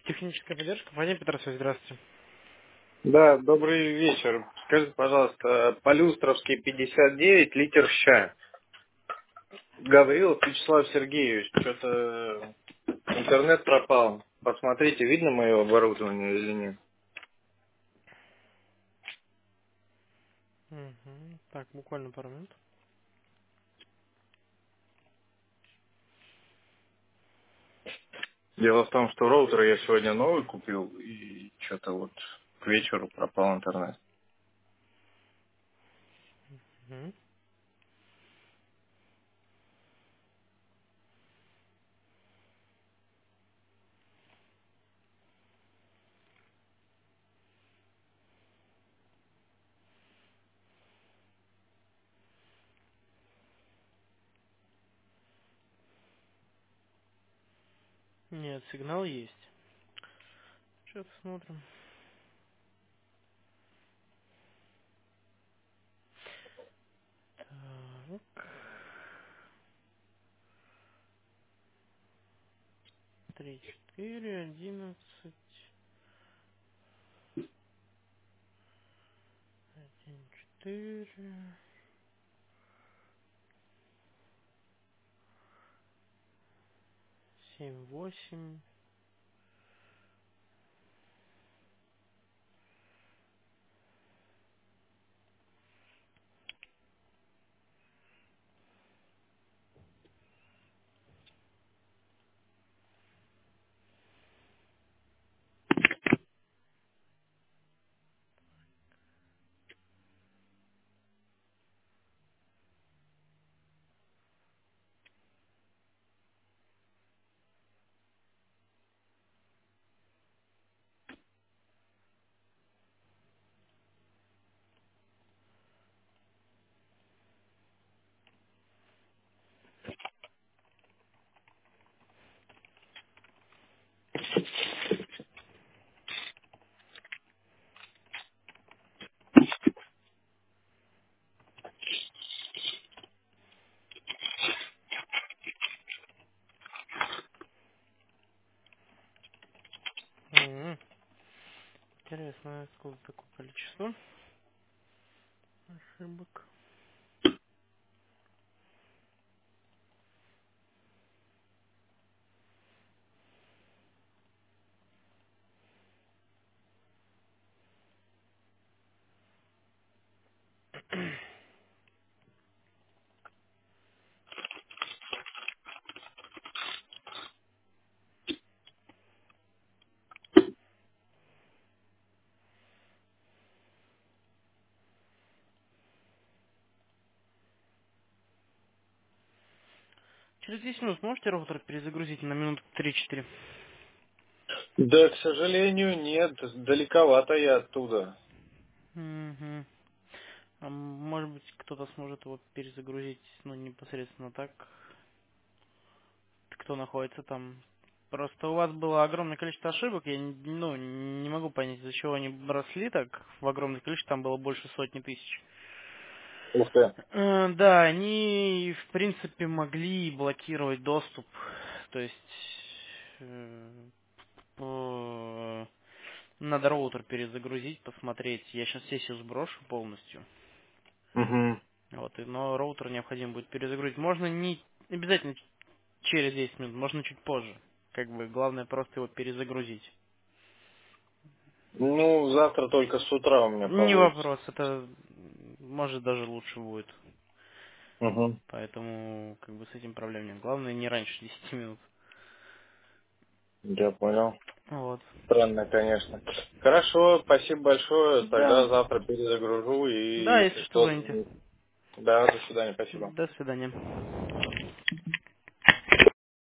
Техническая поддержка, Вадим Петросович, здравствуйте. Да, добрый вечер. Скажите, пожалуйста, Полюстровский 59, литр ща. Гаврилов Вячеслав Сергеевич, что-то интернет пропал. Посмотрите, видно мое оборудование или нет. Так, буквально пару минут. Дело в том, что роутер я сегодня новый купил, и что-то вот к вечеру пропал интернет. Мгм. Нет, сигнал есть. Что-то смотрим. Так, 3, 4, 11, 1, 4, 7, 8. Мгм. Интересно, сколько такое количество ошибок. Через 10 минут можете роутер перезагрузить на минут 3-4? Да, к сожалению, нет, далековато я оттуда. Угу. А может быть кто-то сможет его перезагрузить, ну, непосредственно так, кто находится там. Просто у вас было огромное количество ошибок, я ну, не могу понять, из-за чего они росли так в огромное количество, там было больше сотни тысяч. Ух ты. Да, они, в принципе, могли блокировать доступ, то есть надо роутер перезагрузить, посмотреть. Я сейчас сессию сброшу полностью. Угу. Вот, но роутер необходимо будет перезагрузить. Можно не обязательно через 10 минут, можно чуть позже. Как бы главное просто его перезагрузить. Ну, завтра только с утра у меня Не получится. вопрос, это может даже лучше будет. Угу. Поэтому как бы с этим проблем нет. Главное не раньше 10 минут. Я понял. Вот. Странно, конечно. Хорошо, спасибо большое. Да. Тогда завтра перезагружу и Да, если если что, что, звоните. да, до свидания, спасибо. До свидания.